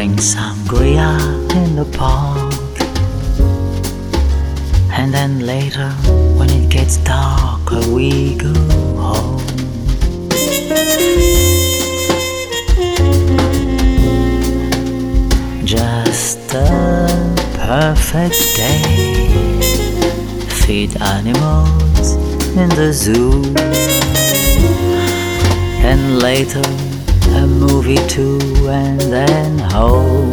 drink sangria in the park, and then later when it gets darker we go home. Just a perfect day. Feed animals in the zoo, and later a movie too, and then home.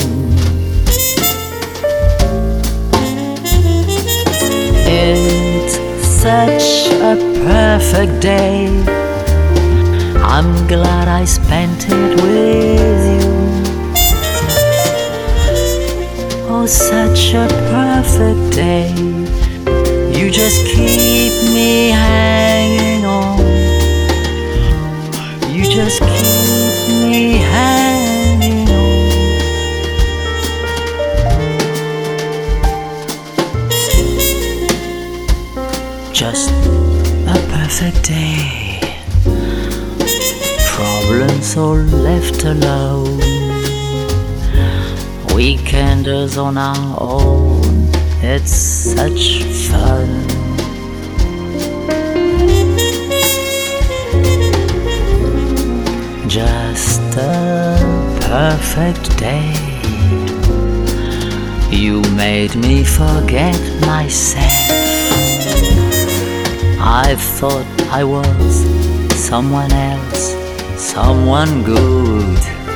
It's such a perfect day. I'm glad I spent it with you. Oh, such a perfect day. You just keep me hanging on. You just keep me hanging on. Just a perfect day. Problems all left alone. Weekenders on our own. It's such fun. Just a perfect day. You made me forget myself. I thought I was someone else, someone good.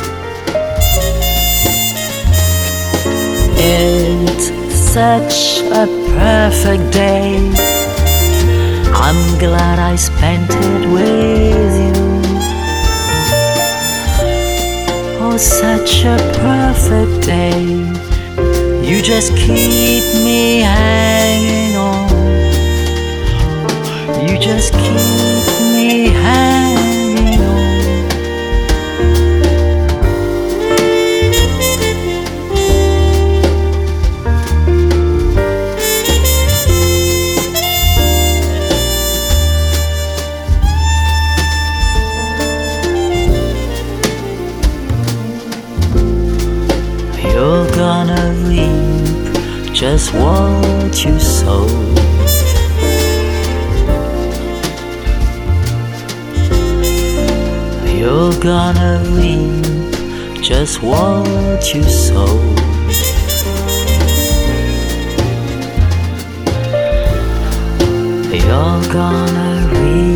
It's such a perfect day. I'm glad I spent it with you. Oh, such a perfect day. You just keep me hanging on. You just keep me hanging on. You're gonna reap just what you sow. You're gonna reap just what you sow. You're gonna reap